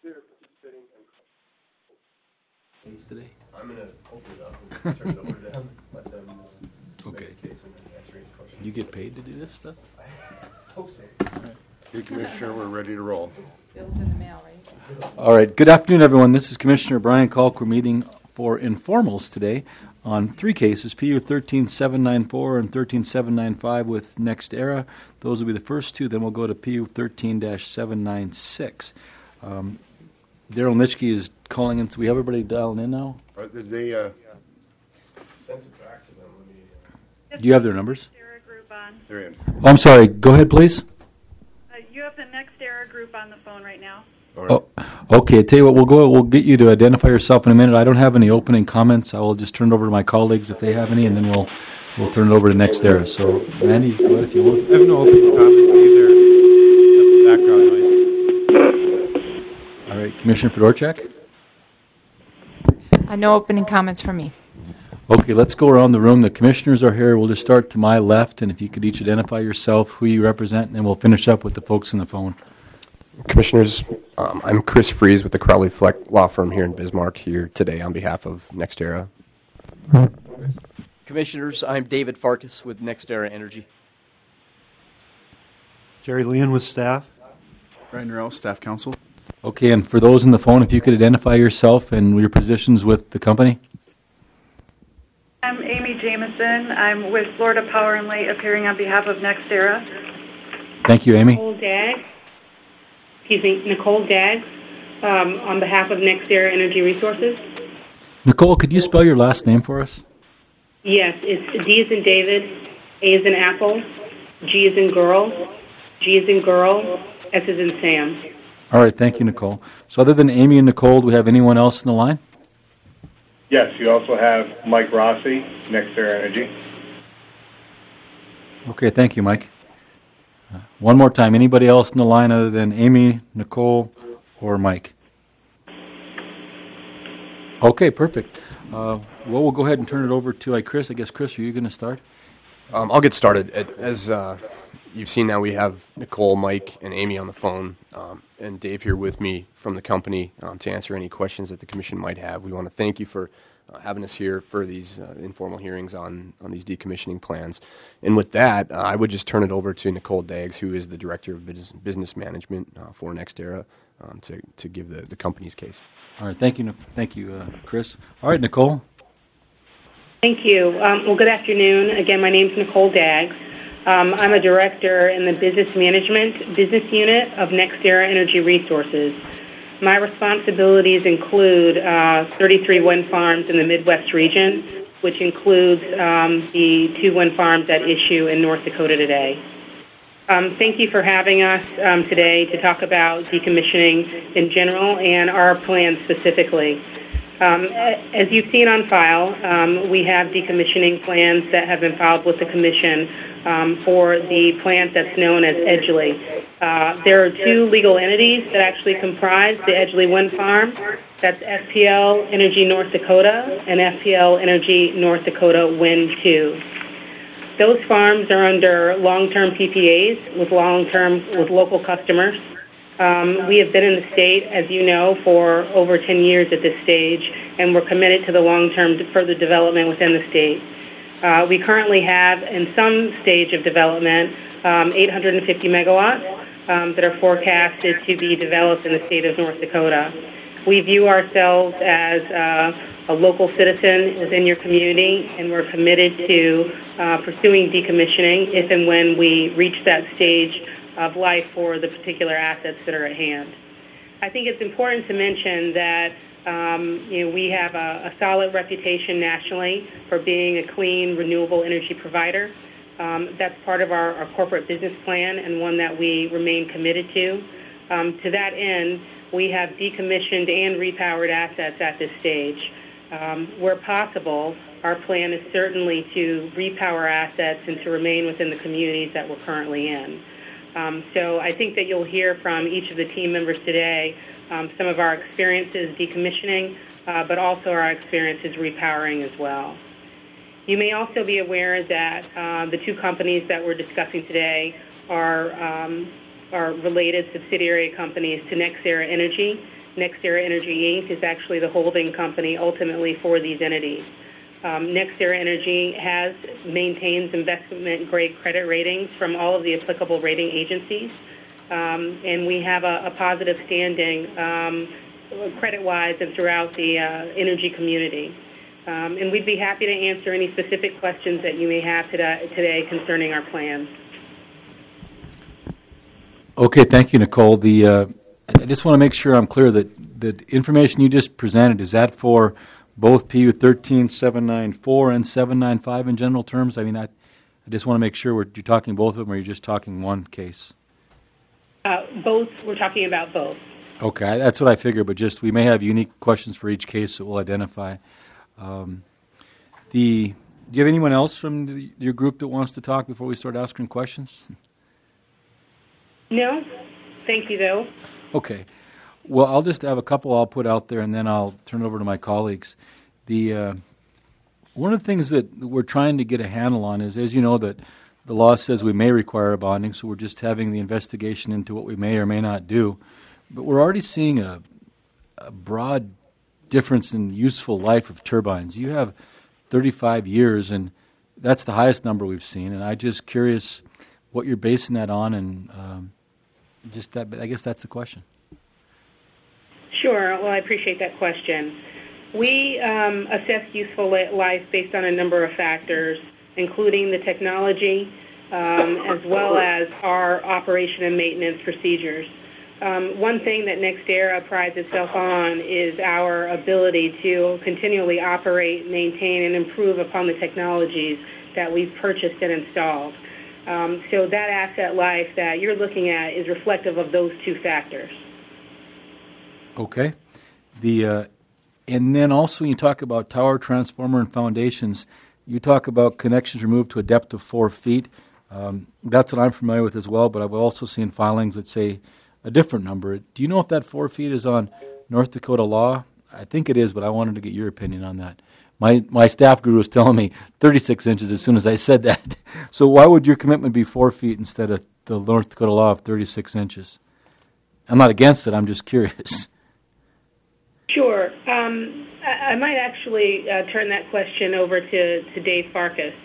Today? I'm going to open it up and turn it over to them, let them Okay. make a case and then answer any questions. You get paid to do this stuff? I hope so. Hey, Commissioner, we're ready to roll. Bill's in the mail, right? All right. Good afternoon, everyone. This is Commissioner Brian Kalk. We're meeting for informals today on three cases, PU 13794 and 13795 with NextEra. Those will be the first two. Then we'll go to PU 13-796. Daryl Nitschke is calling in. So we have everybody dialing in now? Did they, Sent it back to them. Do you have their numbers? NextEra group on. they're in. Oh, I'm sorry. Go ahead, please. You have the NextEra group on the phone right now. All right. Oh, okay. I tell you what, we'll get you to identify yourself in a minute. I don't have any opening comments. I will just turn it over to my colleagues if they have any, and then we'll turn it over to NextEra. So, Randy, go ahead if you would. I have no opening comments either, except the background noise. All right, Commissioner Fedorchak. No opening comments from me. Okay, let's go around the room. The commissioners are here. We'll just start to my left, and if you could each identify yourself, who you represent, and then we'll finish up with the folks on the phone. Commissioners, I'm Chris Fries with the Crowley Fleck Law Firm here in Bismarck, here today on behalf of NextEra. Commissioners, I'm David Farkas with NextEra Energy. Jerry Leon with staff. Brian Norell, Staff Counsel. Okay, and for those on the phone, if you could identify yourself and your positions with the company. I'm Amy Jameson. I'm with Florida Power and Light, appearing on behalf of NextEra. Thank you, Amy. Nicole Daggs, on behalf of NextEra Energy Resources. Nicole, could you spell your last name for us? Yes, it's D as in David, A as in Apple, G as in girl, G as in girl, S as in Sam. All right, thank you, Nicole. So other than Amy and Nicole, do we have anyone else in the line? Yes, you also have Mike Rossi, NextEra Energy. Okay, thank you, Mike. One more time, anybody else in the line other than Amy, Nicole, or Mike? Okay, perfect. Well, we'll go ahead and turn it over to Chris. I guess, Chris, are you going to start? I'll get started. As you've seen now, we have Nicole, Mike, and Amy on the phone, and Dave here with me from the company to answer any questions that the Commission might have. We want to thank you for having us here for these informal hearings on these decommissioning plans. And with that, I would just turn it over to Nicole Daggs, who is the Director of Business Management for NextEra, to give the company's case. All right, thank you, Chris. All right, Nicole. Thank you. Well, good afternoon. Again, my name's Nicole Daggs. I'm a director in the Business Management Business Unit of NextEra Energy Resources. My responsibilities include 33 wind farms in the Midwest region, which includes the 2 wind farms at issue in North Dakota today. Thank you for having us today to talk about decommissioning in general and our plans specifically. As you've seen on file, we have decommissioning plans that have been filed with the Commission for the plant that's known as Edgeley. There are 2 legal entities that actually comprise the Edgeley Wind Farm. That's FPL Energy North Dakota and FPL Energy North Dakota Wind 2. Those farms are under long-term PPAs with local customers. We have been in the state, as you know, for over 10 years at this stage, and we're committed to the long-term further development within the state. We currently have, in some stage of development, 850 megawatts that are forecasted to be developed in the state of North Dakota. We view ourselves as a local citizen within your community, and we're committed to pursuing decommissioning if and when we reach that stage of life for the particular assets that are at hand. I think it's important to mention that we have a solid reputation nationally for being a clean, renewable energy provider. That's part of our corporate business plan and one that we remain committed to. To that end, we have decommissioned and repowered assets at this stage. Where possible, our plan is certainly to repower assets and to remain within the communities that we're currently in. So I think that you'll hear from each of the team members today some of our experiences decommissioning, but also our experiences repowering as well. You may also be aware that the 2 companies that we're discussing today are related subsidiary companies to NextEra Energy, NextEra Energy Inc. is actually the holding company ultimately for these entities. NextEra Energy maintains investment-grade credit ratings from all of the applicable rating agencies, and we have a positive standing credit-wise and throughout the energy community. And we'd be happy to answer any specific questions that you may have today concerning our plans. Okay, thank you, Nicole. I just want to make sure I'm clear that the information you just presented, is that for both PU 13794 and 795 in general terms? I mean, I just want to make sure you're talking both of them, or you're just talking one case? Both. We're talking about both. Okay, that's what I figured, but just we may have unique questions for each case that we'll identify. Do you have anyone else from your group that wants to talk before we start asking questions? No. Thank you, though. Okay. Well, I'll just have a couple I'll put out there, and then I'll turn it over to my colleagues. One of the things that we're trying to get a handle on is, as you know, that the law says we may require a bonding, so we're just having the investigation into what we may or may not do. But we're already seeing a broad difference in useful life of turbines. You have 35 years, and that's the highest number we've seen. And I'm just curious what you're basing that on, and I guess that's the question. Sure. Well, I appreciate that question. We assess useful life based on a number of factors, including the technology, as well as our operation and maintenance procedures. One thing that NextEra prides itself on is our ability to continually operate, maintain, and improve upon the technologies that we've purchased and installed. So that asset life that you're looking at is reflective of those two factors. Okay. And then also when you talk about tower, transformer, and foundations, you talk about connections removed to a depth of 4 feet. That's what I'm familiar with as well, but I've also seen filings that say a different number. Do you know if that 4 feet is on North Dakota law? I think it is, but I wanted to get your opinion on that. My staff guru was telling me 36 inches as soon as I said that. So why would your commitment be 4 feet instead of the North Dakota law of 36 inches? I'm not against it. I'm just curious. Sure. I might actually turn that question over to Dave Farkas.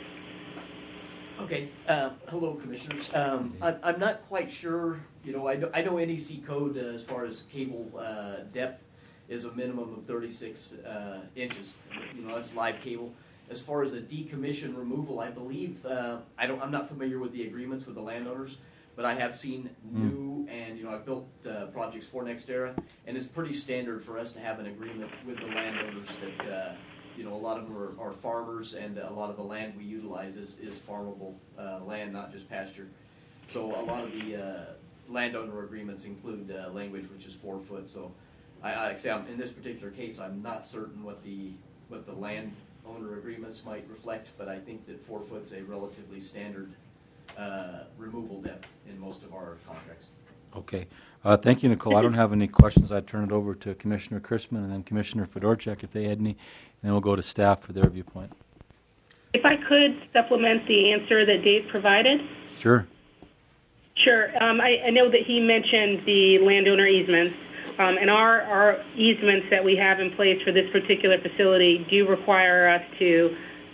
Okay. Hello, Commissioners. I'm not quite sure. I know NEC code as far as cable depth is a minimum of 36 inches. That's live cable. As far as a decommission removal, I believe I'm not familiar with the agreements with the landowners, but I have seen new and I've built projects for NextEra, and it's pretty standard for us to have an agreement with the landowners that a lot of them are farmers, and a lot of the land we utilize is farmable land, not just pasture. So a lot of the landowner agreements include language which is 4 foot. So in this particular case, I'm not certain what the landowner agreements might reflect, but I think that 4 foot's a relatively standard removal depth in most of our contracts. Okay. Thank you, Nicole. I don't have any questions. I'd turn it over to Commissioner Chrisman and then Commissioner Fedorchak if they had any, and then we'll go to staff for their viewpoint. If I could supplement the answer that Dave provided. Sure. Sure. I know that he mentioned the landowner easements, and our easements that we have in place for this particular facility do require us to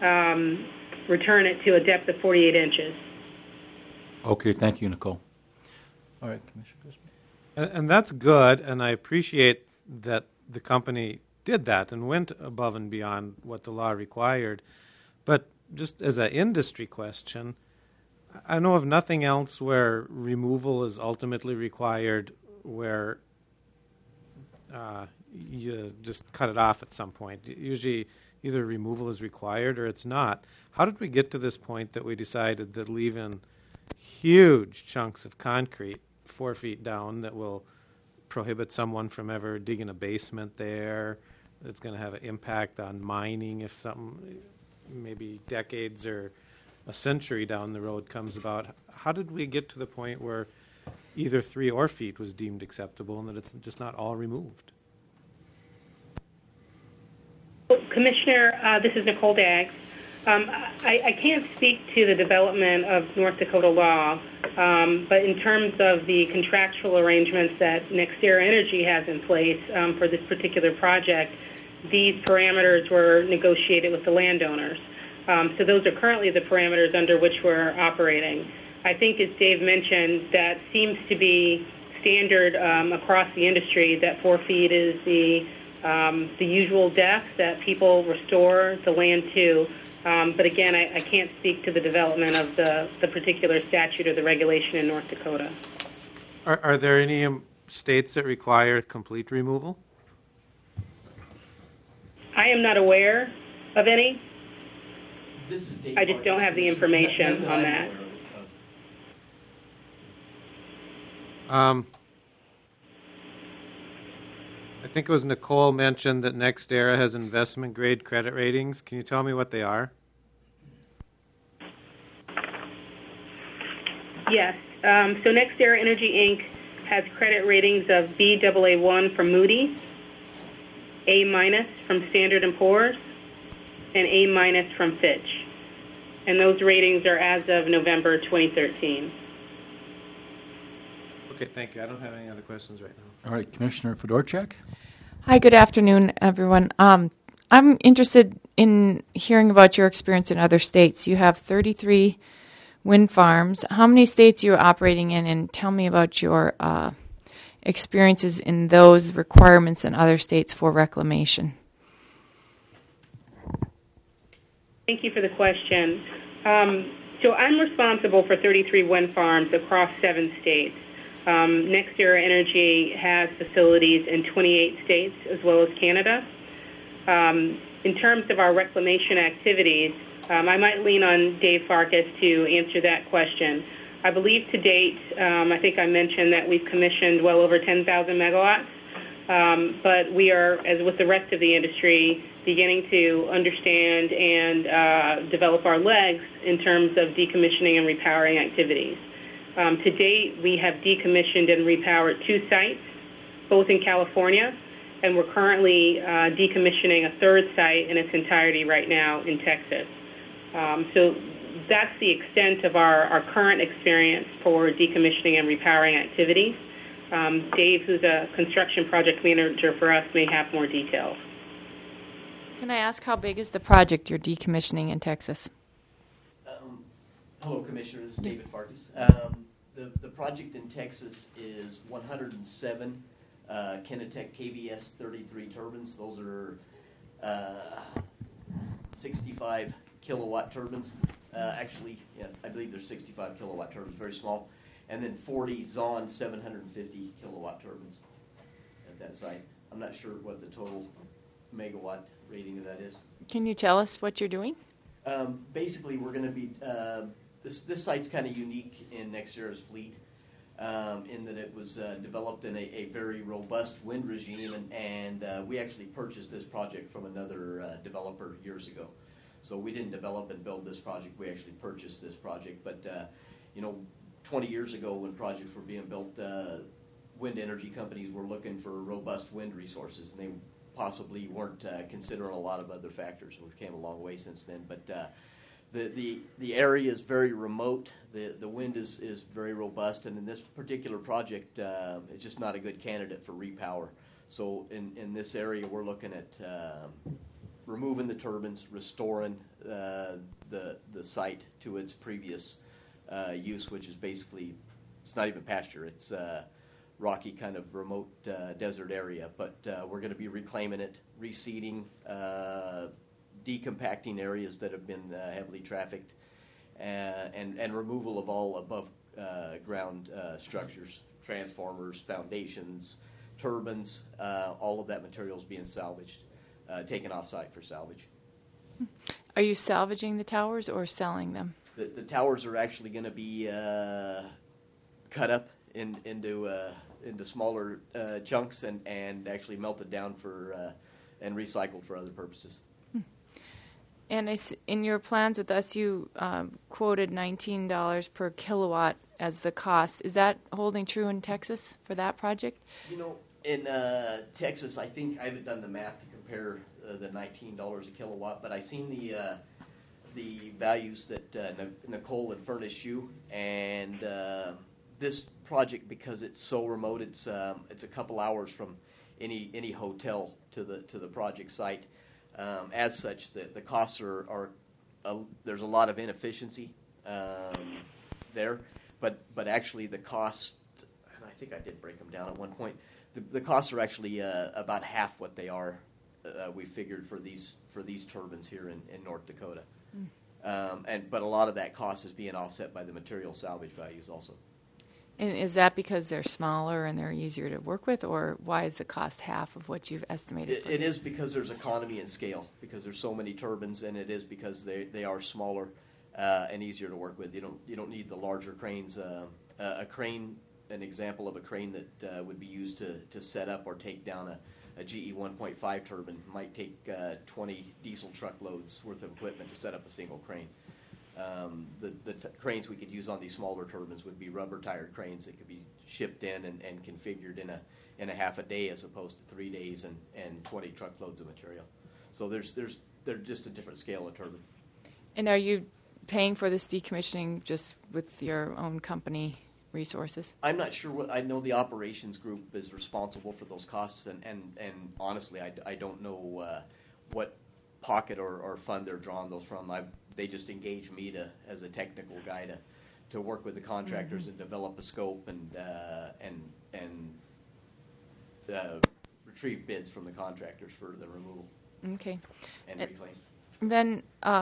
return it to a depth of 48 inches. Okay, thank you, Nicole. All right, Commissioner Chrisman. And that's good, and I appreciate that the company did that and went above and beyond what the law required. But just as an industry question, I know of nothing else where removal is ultimately required, where you just cut it off at some point. Usually either removal is required or it's not. How did we get to this point that we decided that leaving huge chunks of concrete 4 feet down that will prohibit someone from ever digging a basement there, that's going to have an impact on mining if something maybe decades or a century down the road comes about? How did we get to the point where either 3 or 4 feet was deemed acceptable and that it's just not all removed? Commissioner, this is Nicole Daggs. I can't speak to the development of North Dakota law, But in terms of the contractual arrangements that NextEra Energy has in place for this particular project, these parameters were negotiated with the landowners. So those are currently the parameters under which we're operating. I think, as Dave mentioned, that seems to be standard across the industry, that 4 feet is the usual depth that people restore the land to. But again, I can't speak to the development of the particular statute or the regulation in North Dakota. Are there any states that require complete removal? I am not aware of any. This is Dave I just don't have the information on that. I think it was Nicole mentioned that NextEra has investment-grade credit ratings. Can you tell me what they are? Yes. So NextEra Energy, Inc. has credit ratings of Baa1 from Moody's, A- from Standard & Poor's, and A- from Fitch. And those ratings are as of November 2013. Okay, thank you. I don't have any other questions right now. All right, Commissioner Fedorchak. Hi, good afternoon, everyone. I'm interested in hearing about your experience in other states. You have 33 wind farms. How many states are you operating in, and tell me about your experiences in those requirements in other states for reclamation. Thank you for the question. So I'm responsible for 33 wind farms across 7 states. NextEra Energy has facilities in 28 states as well as Canada. In terms of our reclamation activities, I might lean on Dave Farkas to answer that question. I believe to date, I think I mentioned that we've commissioned well over 10,000 megawatts, but we are, as with the rest of the industry, beginning to understand and develop our legs in terms of decommissioning and repowering activities. To date, we have decommissioned and repowered 2 sites, both in California, and we're currently decommissioning a 3rd site in its entirety right now in Texas. So that's the extent of our current experience for decommissioning and repowering activities. Dave, who's a construction project manager for us, may have more details. Can I ask how big is the project you're decommissioning in Texas? Hello, Commissioner. This is David Farkas. The project in Texas is 107 Kinetec KBS 33 turbines. Those are 65 kilowatt turbines. Actually, yes, I believe they're 65 kilowatt turbines, very small. And then 40 Zon 750 kilowatt turbines at that site. I'm not sure what the total megawatt rating of that is. Can you tell us what you're doing? Basically, we're going to be, this site's kind of unique in NextEra's fleet in that it was developed in a very robust wind regime, and we actually purchased this project from another developer years ago. So we didn't develop and build this project, we actually purchased this project. But, 20 years ago when projects were being built, wind energy companies were looking for robust wind resources, and they possibly weren't considering a lot of other factors. We've came a long way since then, but the area is very remote. The wind is very robust, and in this particular project, it's just not a good candidate for repower. So in this area, we're looking at removing the turbines, restoring the site to its previous use, which is basically, it's not even pasture, it's rocky kind of remote desert area, but we're going to be reclaiming it, reseeding, decompacting areas that have been heavily trafficked, and removal of all above ground structures, transformers, foundations, turbines, all of that material is being salvaged, taken off-site for salvage. Are you salvaging the towers or selling them? The towers are actually going to be cut up into smaller chunks and actually melted down for and recycled for other purposes. And in your plans with us, you quoted $19 per kilowatt as the cost. Is that holding true in Texas for that project? In Texas, I think I haven't done the math to compare the $19 a kilowatt, but I seen the values that Nicole had furnished you, and this project, because it's so remote, it's a couple hours from any hotel to the project site. As such, the costs are there's a lot of inefficiency there, but actually the cost, and I think I did break them down at one point. The costs are actually about half what they are. We figured for these turbines here in North Dakota, but a lot of that cost is being offset by the material salvage values also. And is that because they're smaller and they're easier to work with, or why is the cost half of what you've estimated? It is because there's economy in scale, because there's so many turbines, and it is because they are smaller and easier to work with. You don't need the larger cranes. A crane, an example of a crane that would be used to set up or take down a GE 1.5 turbine might take 20 diesel truckloads worth of equipment to set up a single crane. The cranes we could use on these smaller turbines would be rubber-tired cranes that could be shipped in and configured in a half a day as opposed to 3 days and 20 truckloads of material. So they're just a different scale of turbine. And are you paying for this decommissioning just with your own company resources? I'm not sure. I know the operations group is responsible for those costs, and honestly, I don't know what pocket or fund they're drawing those from. They just engage me as a technical guy to work with the contractors and develop a scope and retrieve bids from the contractors for the removal. Okay. And reclaim. Then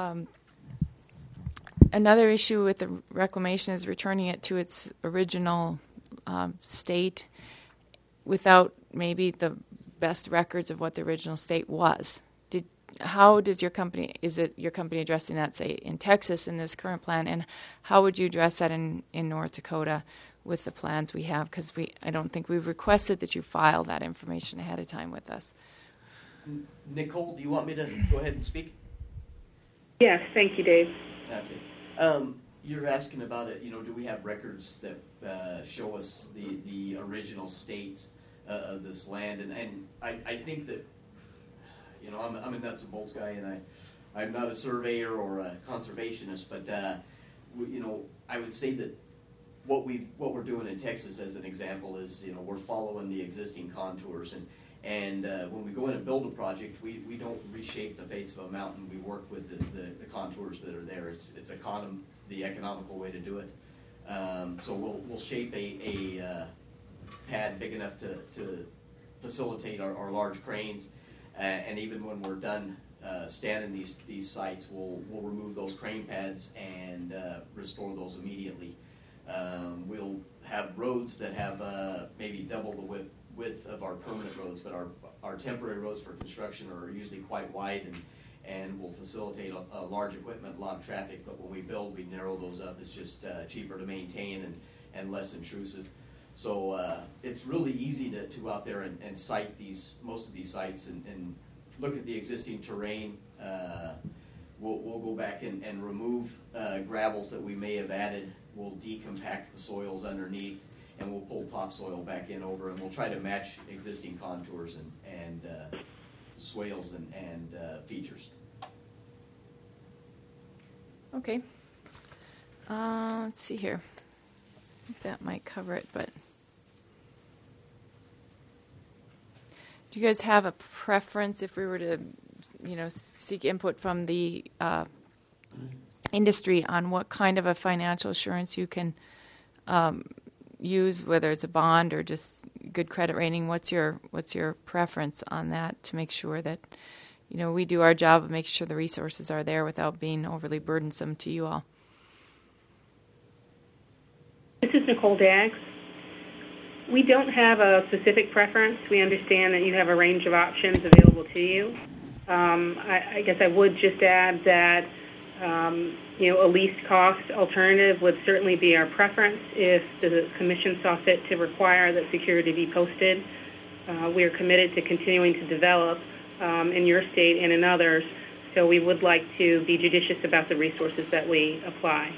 another issue with the reclamation is returning it to its original state without maybe the best records of what the original state was. How does your company addressing that, say, in Texas in this current plan, and how would you address that in North Dakota with the plans we have? Because I don't think we've requested that you file that information ahead of time with us. Nicole, do you want me to go ahead and speak? Yes, thank you, Dave. Okay. You're asking about it. Do we have records that show us the original states of this land? And I think that. I'm a nuts and bolts guy, and I'm not a surveyor or a conservationist, but I would say that what we're doing in Texas, as an example, is we're following the existing contours, and when we go in and build a project, we don't reshape the face of a mountain. We work with the contours that are there. It's the economical way to do it. So we'll shape a pad big enough to facilitate our large cranes. And even when we're done standing these sites, we'll remove those crane pads and restore those immediately. We'll have roads that have maybe double the width of our permanent roads, but our temporary roads for construction are usually quite wide and will facilitate a large equipment, a lot of traffic. But when we build, we narrow those up. It's just cheaper to maintain and less intrusive. So it's really easy to go out there and site most of these sites and look at the existing terrain. We'll go back and remove gravels that we may have added. We'll decompact the soils underneath, and we'll pull topsoil back in over, and we'll try to match existing contours and swales and features. Okay. Let's see here. I think that might cover it, but do you guys have a preference if we were to, seek input from the industry on what kind of a financial assurance you can use, whether it's a bond or just good credit rating? What's your preference on that to make sure that, we do our job of making sure the resources are there without being overly burdensome to you all? This is Nicole Daggs. We don't have a specific preference. We understand that you have a range of options available to you. I guess I would just add that, a least cost alternative would certainly be our preference if the Commission saw fit to require that security be posted. We are committed to continuing to develop in your state and in others, so we would like to be judicious about the resources that we apply.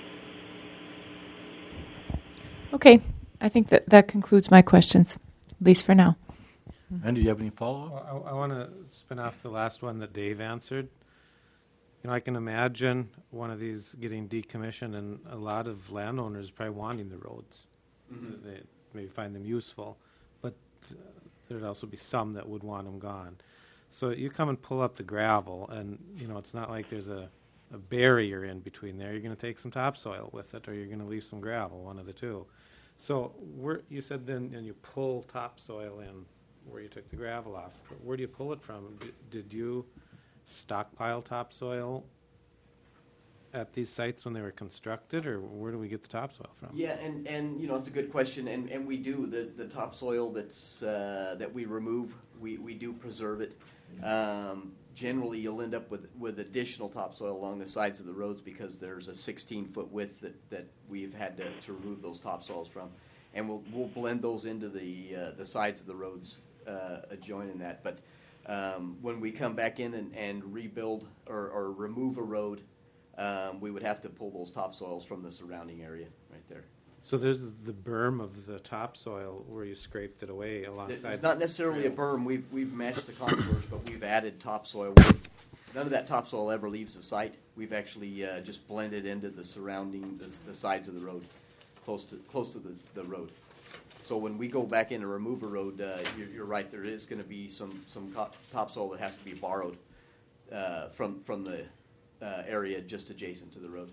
Okay. I think that concludes my questions, at least for now. And do you have any follow-up? I want to spin off the last one that Dave answered. I can imagine one of these getting decommissioned, and a lot of landowners probably wanting the roads. Mm-hmm. They maybe find them useful, but there'd also be some that would want them gone. So you come and pull up the gravel, and it's not like there's a barrier in between there. You're going to take some topsoil with it, or you're going to leave some gravel, one of the two. So you said then you pull topsoil in where you took the gravel off. But where do you pull it from? Did you stockpile topsoil at these sites when they were constructed, or where do we get the topsoil from? Yeah, and it's a good question, and we do the topsoil that we remove. We do preserve it. Generally, you'll end up with additional topsoil along the sides of the roads because there's a 16-foot width that we've had to remove those topsoils from, and we'll blend those into the sides of the roads adjoining that. But when we come back in and rebuild or remove a road, we would have to pull those topsoils from the surrounding area right there. So there's the berm of the topsoil where you scraped it away alongside. It's not necessarily a berm. We've matched the contours, but we've added topsoil. None of that topsoil ever leaves the site. We've actually just blended into the surrounding the sides of the road, close to the road. So when we go back in and remove a road, you're right. There is going to be some topsoil that has to be borrowed from the area just adjacent to the road.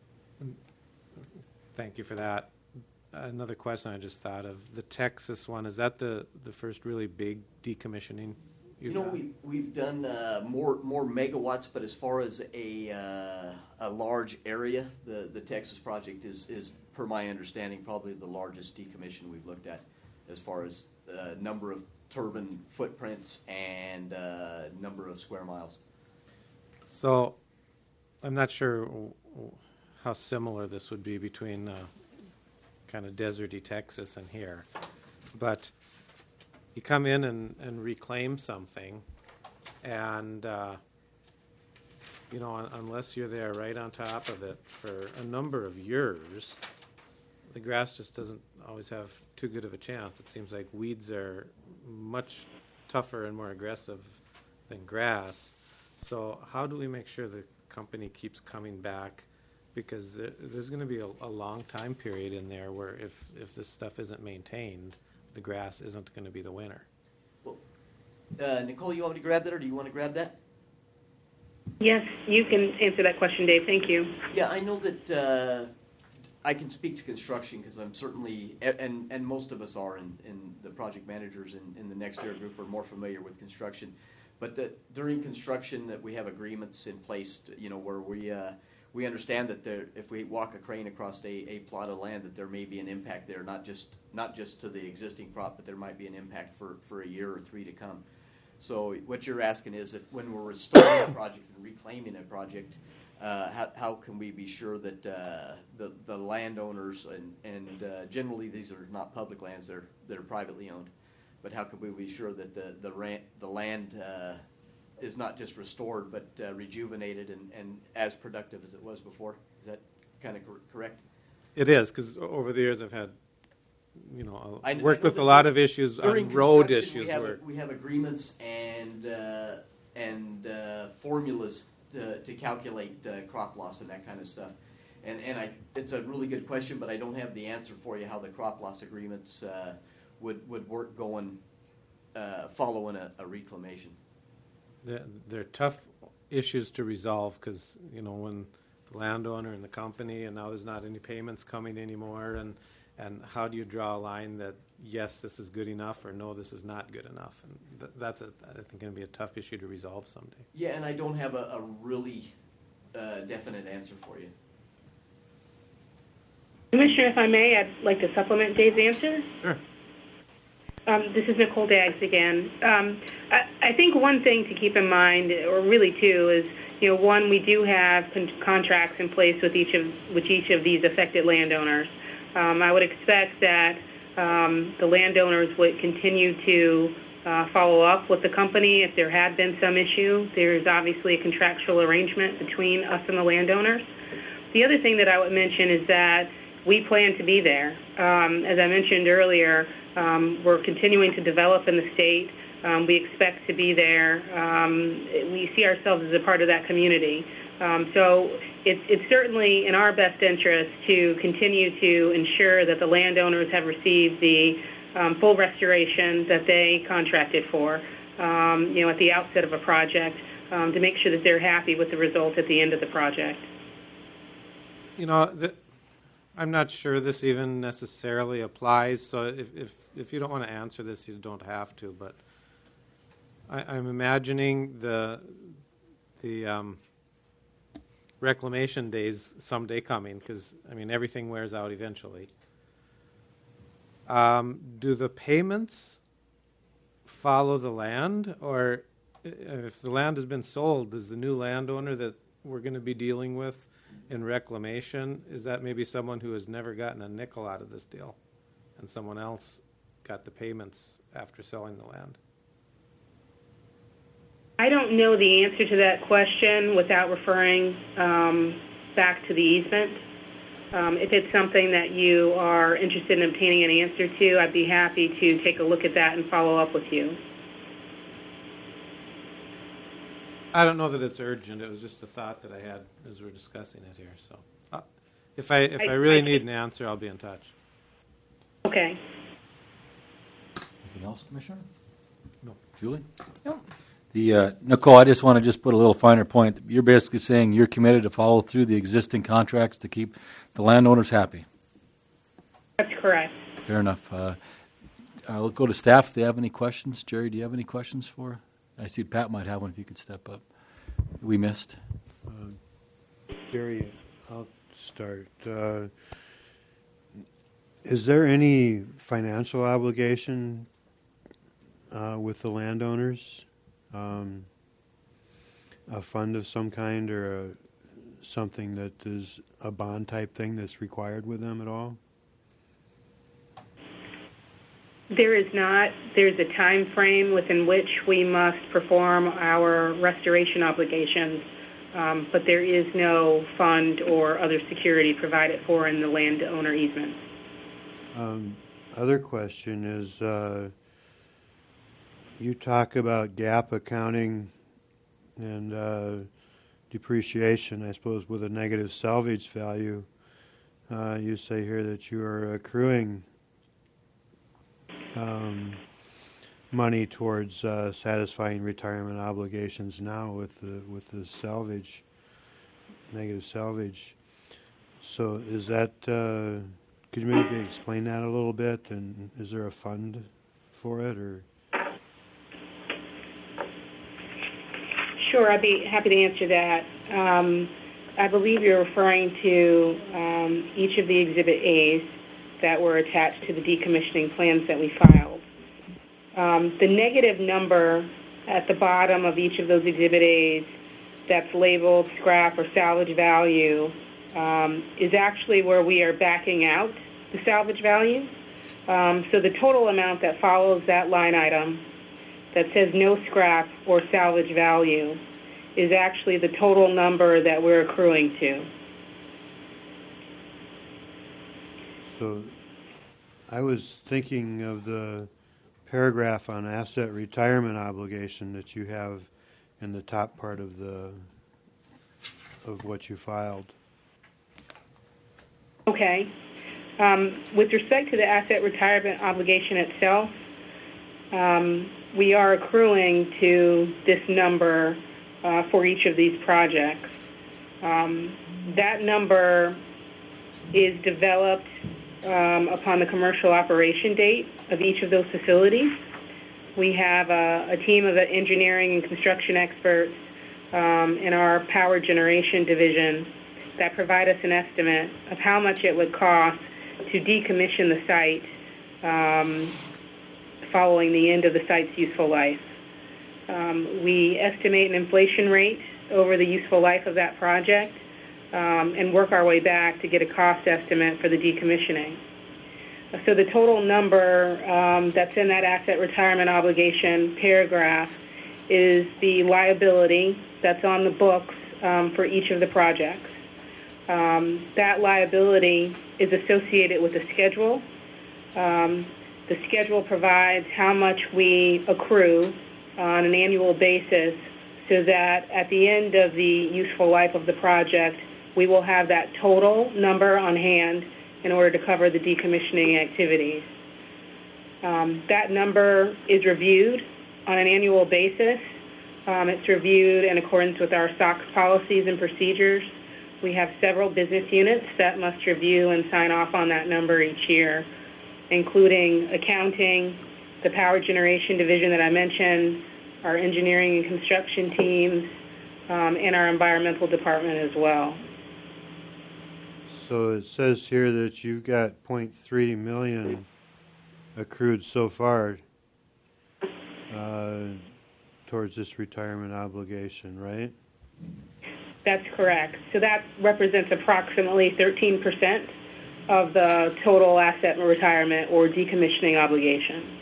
Thank you for that. Another question I just thought of: the Texas one, is that the first really big decommissioning? We've done more megawatts, but as far as a large area, the Texas project is, per my understanding, probably the largest decommission we've looked at, as far as number of turbine footprints and number of square miles. So, I'm not sure how similar this would be between kind of deserty Texas and here, but you come in and reclaim something, and unless you're there right on top of it for a number of years, the grass just doesn't always have too good of a chance. It seems like weeds are much tougher and more aggressive than grass. So how do we make sure the company keeps coming back? Because there's going to be a long time period in there where if this stuff isn't maintained, the grass isn't going to be the winner. Well, Nicole, you want me to grab that, or do you want to grab that? Yes, you can answer that question, Dave. Thank you. Yeah, I know that I can speak to construction because I'm certainly, and most of us are, in the project managers in the NextEra group are more familiar with construction. But during construction, that we have agreements in place, where we understand that if we walk a crane across a plot of land, that there may be an impact there, not just to the existing crop, but there might be an impact for a year or three to come. So what you're asking is, if when we're restoring a project and reclaiming a project, how can we be sure that the landowners and generally these are not public lands, they're privately owned, but how can we be sure that the land is not just restored, but rejuvenated and as productive as it was before? Is that kind of correct? It is, because over the years I've had, worked with a lot of issues on road issues. We have agreements and formulas to calculate crop loss and that kind of stuff. And it's a really good question, but I don't have the answer for you how the crop loss agreements would work following a reclamation. They're tough issues to resolve because, when the landowner and the company, and now there's not any payments coming anymore, and how do you draw a line that, yes, this is good enough, or no, this is not good enough? And that's, I think, going to be a tough issue to resolve someday. Yeah, and I don't have a really definite answer for you. Commissioner, if I may, I'd like to supplement Dave's answer. Sure. This is Nicole Daggs again. I think one thing to keep in mind, or really two, is one, we do have contracts in place with each of these affected landowners. I would expect that the landowners would continue to follow up with the company if there had been some issue. There's obviously a contractual arrangement between us and the landowners. The other thing that I would mention is that we plan to be there. As I mentioned earlier, we're continuing to develop in the state. We expect to be there. We see ourselves as a part of that community. So it's certainly in our best interest to continue to ensure that the landowners have received the full restoration that they contracted for, at the outset of a project, to make sure that they're happy with the result at the end of the project. I'm not sure this even necessarily applies, so if you don't want to answer this, you don't have to, but I'm imagining the reclamation days someday coming, because, everything wears out eventually. Do the payments follow the land, or if the land has been sold, does the new landowner that we're going to be dealing with in reclamation, is that maybe someone who has never gotten a nickel out of this deal, and someone else got the payments after selling the land? I don't know the answer to that question without referring back to the easement. If it's something that you are interested in obtaining an answer to, I'd be happy to take a look at that and follow up with you. I don't know that it's urgent. It was just a thought that I had as we're discussing it here. So, if I really need an answer, I'll be in touch. Okay. Anything else, Commissioner? No. Julie? No. Nicole, I just want to put a little finer point. You're basically saying you're committed to follow through the existing contracts to keep the landowners happy. That's correct. Fair enough. I'll go to staff if they have any questions. Jerry, do you have any questions for? I see Pat might have one if you could step up. We missed. Jerry, I'll start. Is there any financial obligation with the landowners? A fund of some kind, or something that is a bond type thing that's required with them at all? There is not. There's a time frame within which we must perform our restoration obligations, but there is no fund or other security provided for in the landowner easement. Other question is, you talk about GAAP accounting and depreciation, I suppose, with a negative salvage value. You say here that you are accruing money towards satisfying retirement obligations now with the salvage, negative salvage. So is that, could you maybe explain that a little bit, and is there a fund for it, or? Sure, I'd be happy to answer that. I believe you're referring to each of the Exhibit A's that were attached to the decommissioning plans that we filed. The negative number at the bottom of each of those Exhibit A's that's labeled scrap or salvage value is actually where we are backing out the salvage value. So the total amount that follows that line item that says no scrap or salvage value is actually the total number that we're accruing to. So I was thinking of the paragraph on asset retirement obligation that you have in the top part of what you filed. Okay. With respect to the asset retirement obligation itself, we are accruing to this number for each of these projects. That number is developed upon the commercial operation date of each of those facilities. We have a team of engineering and construction experts in our power generation division that provide us an estimate of how much it would cost to decommission the site following the end of the site's useful life. We estimate an inflation rate over the useful life of that project and work our way back to get a cost estimate for the decommissioning. So the total number that's in that asset retirement obligation paragraph is the liability that's on the books for each of the projects. That liability is associated with a schedule. The schedule provides how much we accrue on an annual basis so that at the end of the useful life of the project, we will have that total number on hand in order to cover the decommissioning activities. That number is reviewed on an annual basis. It's reviewed in accordance with our SOX policies and procedures. We have several business units that must review and sign off on that number each year, including accounting, the power generation division that I mentioned, our engineering and construction teams, and our environmental department as well. So it says here that you've got .3 million accrued so far towards this retirement obligation, right? That's correct. So that represents approximately 13% of the total asset retirement or decommissioning obligation.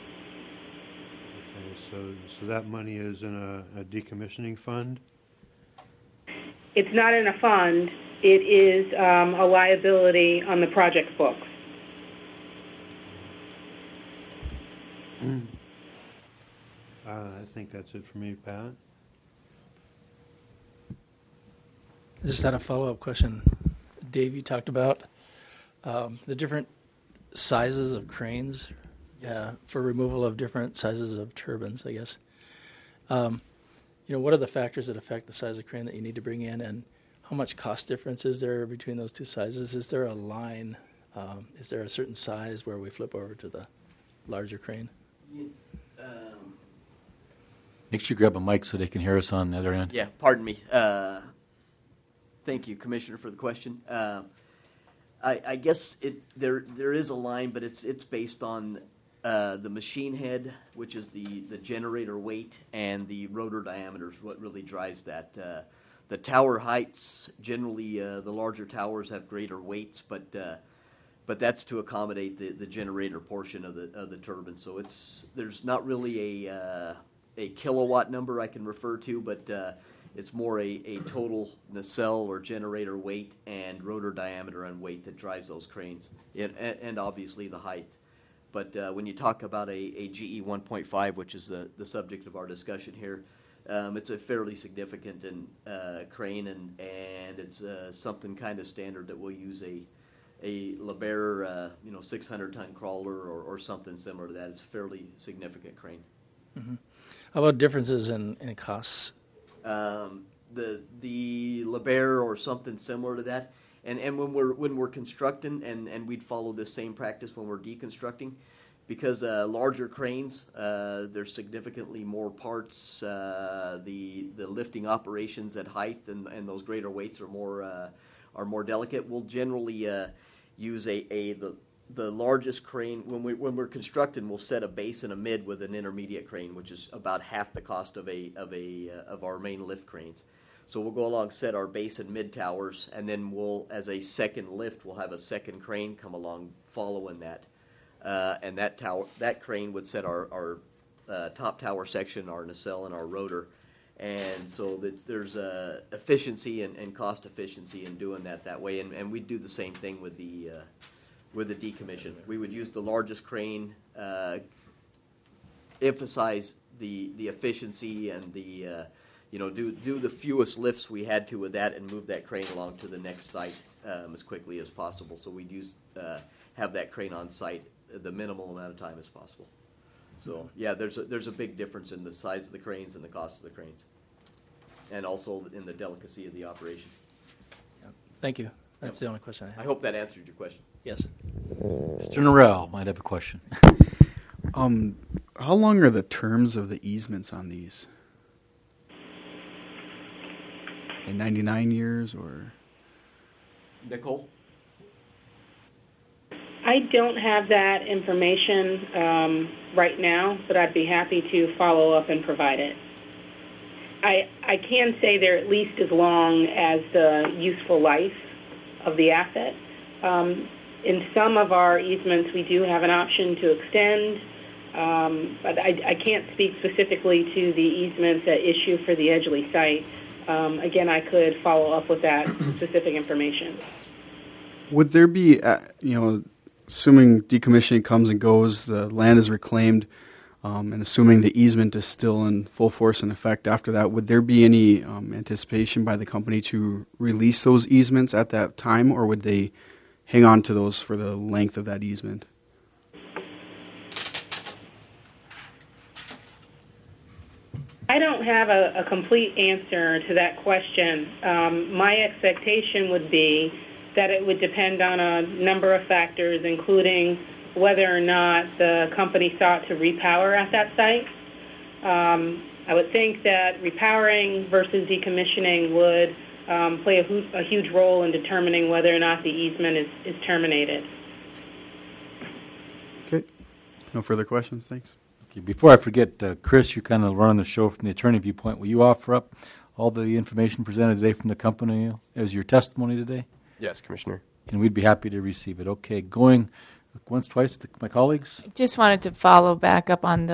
Okay, so that money is in a decommissioning fund? It's not in a fund. It is a liability on the project books. I think that's it for me, Pat. I just had a follow-up question. Dave, you talked about the different sizes of cranes for removal of different sizes of turbines, I guess. What are the factors that affect the size of crane that you need to bring in, and how much cost difference is there between those two sizes? Is there a line? Is there a certain size where we flip over to the larger crane? Make sure you grab a mic so they can hear us on the other end. Yeah, pardon me. Thank you, Commissioner, for the question. I guess there is a line, but it's based on the machine head, which is the generator weight, and the rotor diameter is what really drives that. The tower heights, generally the larger towers have greater weights, but that's to accommodate the generator portion of the turbine. So there's not really a kilowatt number I can refer to, but it's more a total nacelle or generator weight and rotor diameter and weight that drives those cranes, and obviously the height. But when you talk about a GE 1.5, which is the subject of our discussion here, it's a fairly significant crane, and it's something kind of standard that we'll use a Liebherr 600-ton crawler or something similar to that. It's a fairly significant crane. Mm-hmm. How about differences in costs? The Liebherr or something similar to that, and when we're constructing, and we'd follow this same practice when we're deconstructing, because larger cranes, there's significantly more parts. The lifting operations at height and those greater weights are more delicate. We'll generally use the largest crane when we're constructing. We'll set a base and a mid with an intermediate crane, which is about half the cost of our main lift cranes. So we'll go along, set our base and mid towers, and then as a second lift, we'll have a second crane come along following that, and that crane would set our top tower section, our nacelle, and our rotor. And so there's efficiency and cost efficiency in doing that way, and we do the same thing with the decommission. We would use the largest crane, emphasize the efficiency and do the fewest lifts we had to with that, and move that crane along to the next site as quickly as possible. So we'd have that crane on site the minimal amount of time as possible. So yeah, there's a big difference in the size of the cranes and the cost of the cranes, and also in the delicacy of the operation. Yeah. Thank you. That's the only question I have. I hope that answered your question. Yes. Mr. Norrell might have a question. How long are the terms of the easements on these? 99 years or? Nicole? I don't have that information right now, but I'd be happy to follow up and provide it. I can say they're at least as long as the useful life of the asset. In some of our easements, we do have an option to extend, but I can't speak specifically to the easements at issue for the Edgeley site. Again, I could follow up with that specific information. Would there be, assuming decommissioning comes and goes, the land is reclaimed, and assuming the easement is still in full force and effect after that, would there be any anticipation by the company to release those easements at that time, or would they hang on to those for the length of that easement? I don't have a complete answer to that question. My expectation would be that it would depend on a number of factors, including whether or not the company sought to repower at that site. I would think that repowering versus decommissioning would play a huge role in determining whether or not the easement is terminated. Okay. No further questions. Thanks. Okay, before I forget, Chris, you're kind of running the show from the attorney viewpoint. Will you offer up all the information presented today from the company as your testimony today? Yes, Commissioner. And we'd be happy to receive it. Okay, going once, twice to my colleagues. Just wanted to follow back up on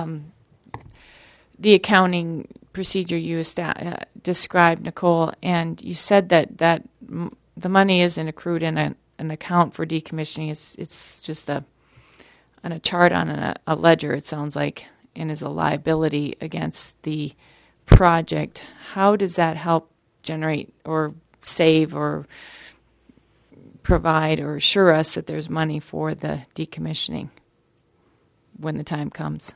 the accounting procedure you described, Nicole, and you said that the money isn't accrued in an account for decommissioning. It's just on a chart on a ledger, it sounds like, and is a liability against the project. How does that help generate or save or provide or assure us that there's money for the decommissioning when the time comes?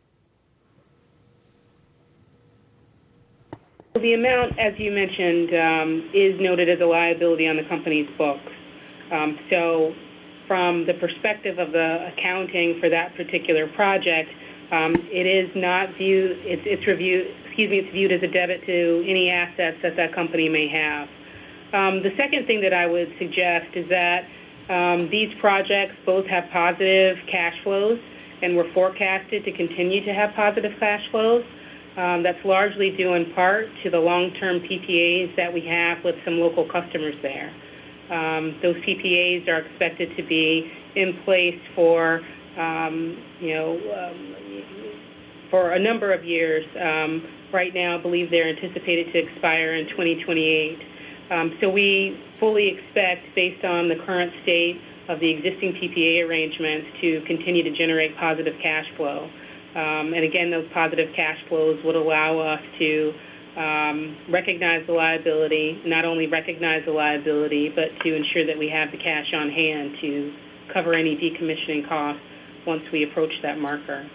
The amount, as you mentioned, is noted as a liability on the company's books. So from the perspective of the accounting for that particular project, it is not viewed, it's viewed as a debit to any assets that company may have. The second thing that I would suggest is that these projects both have positive cash flows and were forecasted to continue to have positive cash flows. That's largely due in part to the long-term PPAs that we have with some local customers there. Those PPAs are expected to be in place for, for a number of years. Right now, I believe they're anticipated to expire in 2028. So we fully expect, based on the current state of the existing PPA arrangements, to continue to generate positive cash flow. And again, those positive cash flows would allow us to recognize the liability, not only recognize the liability, but to ensure that we have the cash on hand to cover any decommissioning costs once we approach that marker.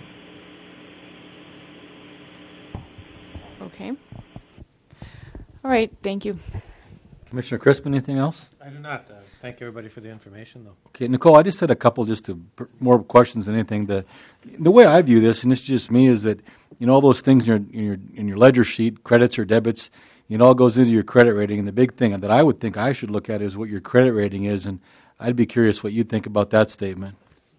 Okay. All right, thank you. Commissioner Crispin, anything else? I do not. Thank everybody for the information, though. Okay, Nicole, I just had a couple more questions than anything. The way I view this, and it's just me, is that all those things in your ledger sheet, credits or debits, it all goes into your credit rating. And the big thing that I would think I should look at is what your credit rating is, and I'd be curious what you think about that statement.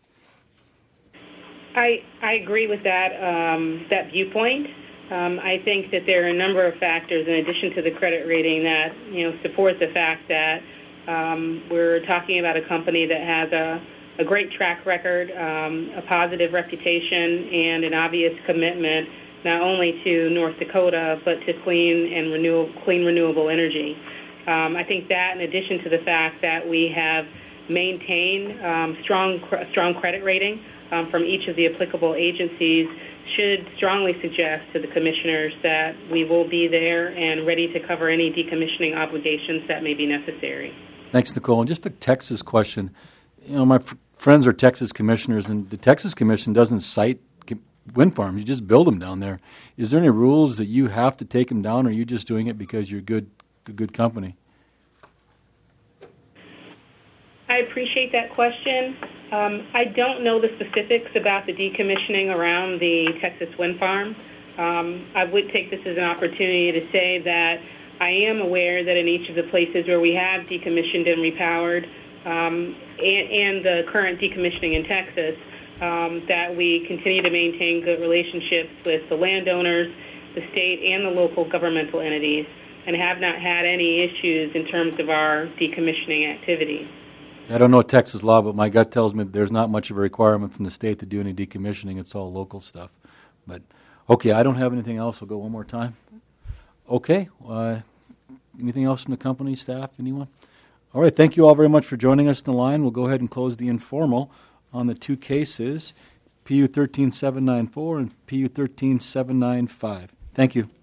I agree with that viewpoint. I think that there are a number of factors in addition to the credit rating that support the fact that we're talking about a company that has a great track record, a positive reputation, and an obvious commitment not only to North Dakota but to clean renewable energy. I think that, in addition to the fact that we have maintained strong credit rating from each of the applicable agencies, should strongly suggest to the commissioners that we will be there and ready to cover any decommissioning obligations that may be necessary. Thanks, Nicole. And just a Texas question. My friends are Texas commissioners, and the Texas Commission doesn't cite wind farms. You just build them down there. Is there any rules that you have to take them down, or are you just doing it because you're a good company? I appreciate that question. I don't know the specifics about the decommissioning around the Texas wind farm. I would take this as an opportunity to say that I am aware that in each of the places where we have decommissioned and repowered, and the current decommissioning in Texas, that we continue to maintain good relationships with the landowners, the state, and the local governmental entities, and have not had any issues in terms of our decommissioning activities. I don't know Texas law, but my gut tells me that there's not much of a requirement from the state to do any decommissioning. It's all local stuff. But, okay, I don't have anything else. I'll go one more time. Okay. Anything else from the company, staff, anyone? All right, thank you all very much for joining us on the line. We'll go ahead and close the informal on the two cases. PU 13794 and PU 13795. Thank you.